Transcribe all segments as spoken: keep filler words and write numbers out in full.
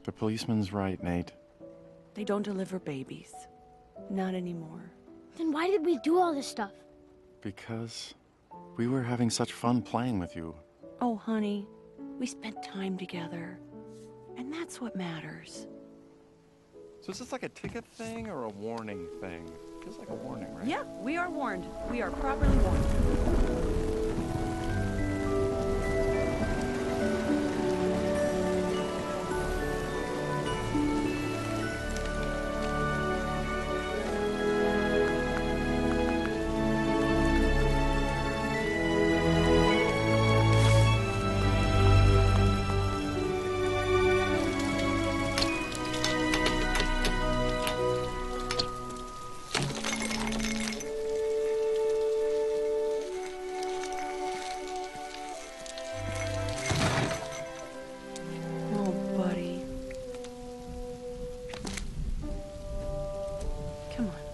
The policeman's right, Nate. They don't deliver babies. Not anymore. Then why did we do all this stuff? Because we were having such fun playing with you. Oh, honey, we spent time together. And that's what matters. So is this like a ticket thing or a warning thing? Feels like a warning, right? Yeah, we are warned. We are properly warned. Come on.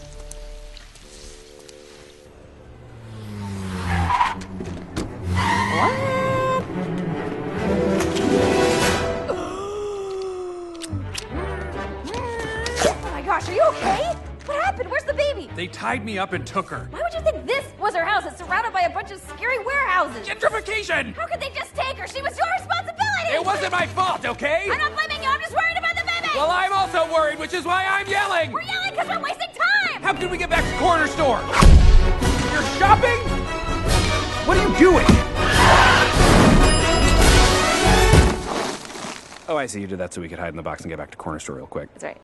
What? Oh my gosh, are you okay? What happened? Where's the baby? They tied me up and took her. Why would you think this was her house? It's surrounded by a bunch of scary warehouses. Gentrification! How could they just take her? She was your responsibility! It wasn't my fault, okay? I'm not blaming you, I'm just worried about the baby! Well, I'm also worried, which is why I'm yelling! We're yelling because we're wasting time! How can we get back to the corner store? You're shopping? What are you doing? Oh, I see. You did that so we could hide in the box and get back to corner store real quick. That's right.